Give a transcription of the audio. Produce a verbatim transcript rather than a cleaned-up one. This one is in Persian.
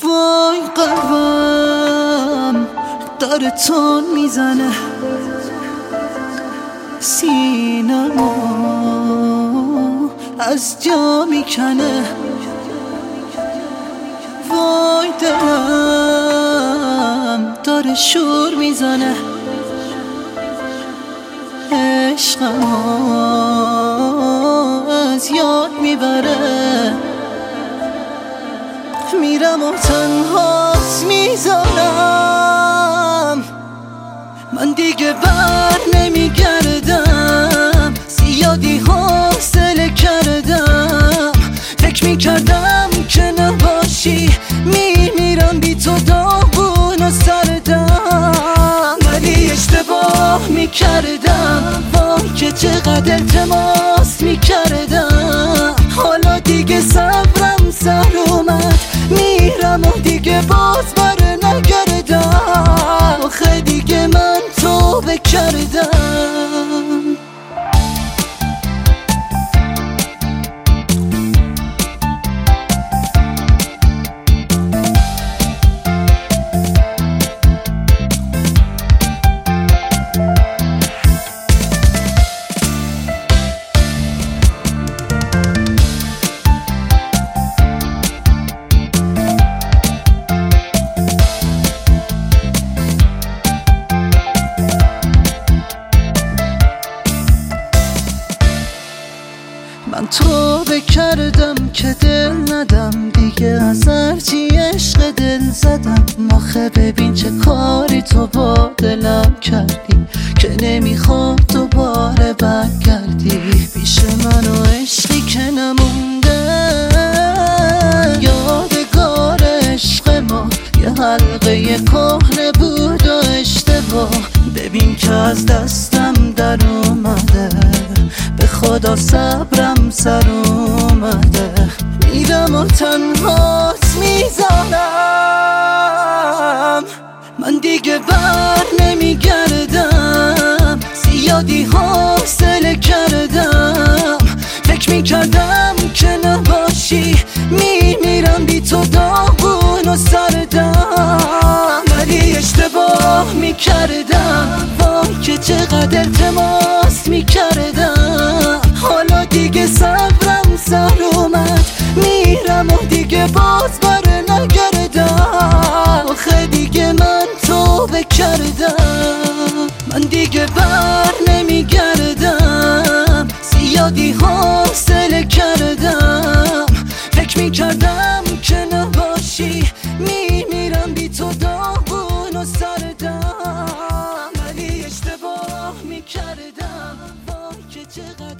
وای قلبم داره تون میزنه، سینمو از جا میکنه. وای دلم داره شور میزنه، عشقم از یاد میبره. میرم و تنهات میذارم، من دیگه بر نمیگردم. زیادی حوصله کردم، فکر میکردم که نباشی. میمیرم بی تو داغون و سردم، ولی اشتباه میکردم. وای که چقدر التماس میکردم، حالا دیگه صبرم سر اومد. میرم و دیگه باز بر نگردم، آخه دیگه من توبه کردم. من توبه کردم که دل ندم دیگه، از هرچی عشق دل زدم. آخه ببین چه کاری تو با دلم کردی، که نمیخوام دوباره برگردی پیش من. و عشقی که نمونده یادگار عشق ما، یه حلقه کهنه بود و اشتباه. ببین که از دستم در اومده، به خدا صبرم سر اومده. میرم و تنهات میذارم، من دیگه بر نمیگردم. زیادی حوصله کردم، فکر میکردم که نباشی. میمیرم بی تو داغون و سردم، ولی اشتباه میکردم. وای که چقدر التماس میکردم، حالا دیگه صبرم سر اومد. میرم و دیگه باز بر نگردم، آخه دیگه من توبه کردم. من دیگه بر نمیگردم، زیادی حوصله کردم. فکر میکردم که نباشی. میمیرم بی تو داغون و سردم، ولی اشتباه میکردم. وای که چقدر